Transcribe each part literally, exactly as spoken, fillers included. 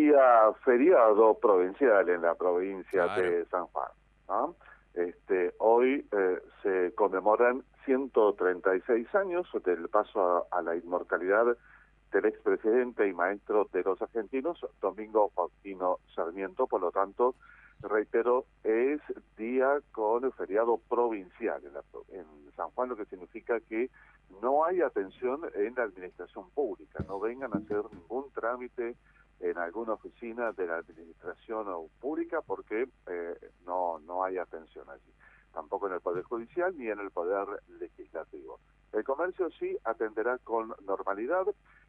día feriado provincial en la provincia Claro. de San Juan, ¿no? Este, hoy eh, se conmemoran ciento treinta y seis años del paso a, a la inmortalidad del expresidente y maestro de los argentinos, Domingo Faustino Sarmiento. Por lo tanto, reitero, es día con feriado provincial en, la, en San Juan, lo que significa que no hay atención en la administración pública, no vengan a hacer ningún trámite en alguna oficina de la administración pública porque eh, no, no hay atención allí, tampoco en el Poder Judicial ni en el Poder Legislativo. El comercio sí atenderá con normalidad,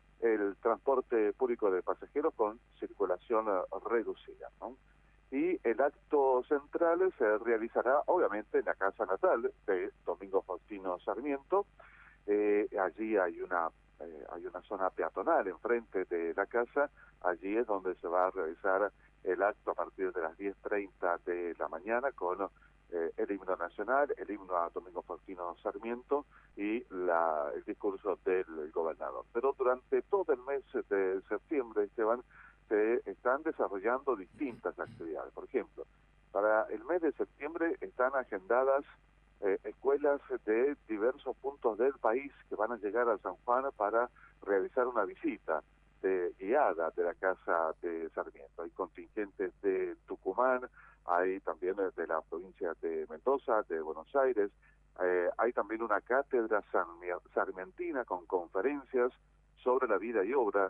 el transporte público de pasajeros con circulación reducida, ¿no? Y el acto central se realizará obviamente en la casa natal de Domingo Faustino Sarmiento. Eh, allí hay una eh, hay una zona peatonal enfrente de la casa. Allí es donde se va a realizar el acto a partir de las diez treinta de la mañana con eh, el himno nacional, el himno a Domingo Faustino Sarmiento y la, el discurso del gobernador. Pero durante todo el mes de septiembre, Esteban, se están desarrollando distintas actividades. Por ejemplo, para el mes de septiembre están agendadas Eh, escuelas de diversos puntos del país que van a llegar a San Juan para realizar una visita de, guiada de la Casa de Sarmiento. Hay contingentes de Tucumán, hay también de la provincia de Mendoza, de Buenos Aires, eh, hay también una cátedra sarmientina con conferencias sobre la vida y obra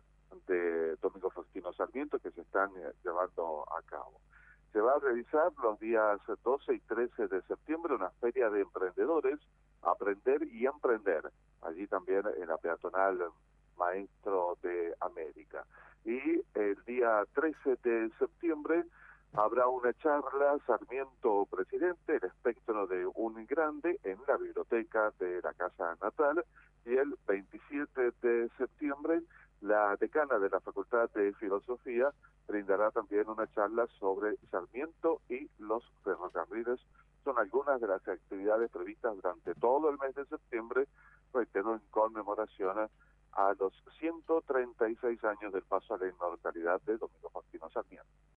de Domingo Faustino Sarmiento que se están eh, llevando a cabo. Se va a realizar los días doce y trece de septiembre una feria de emprendedores, Aprender y Emprender, allí también en la peatonal Maestro de América. Y el día trece de septiembre habrá una charla Sarmiento Presidente, el espectro de un grande, en la biblioteca de la Casa Natal. Y el veintisiete de septiembre la decana de la Facultad de Filosofía brindará también una charla sobre Sarmiento y los ferrocarriles. Son algunas de las actividades previstas durante todo el mes de septiembre, reitero, en conmemoración a los ciento treinta y seis años del paso a la inmortalidad de Domingo Faustino Sarmiento.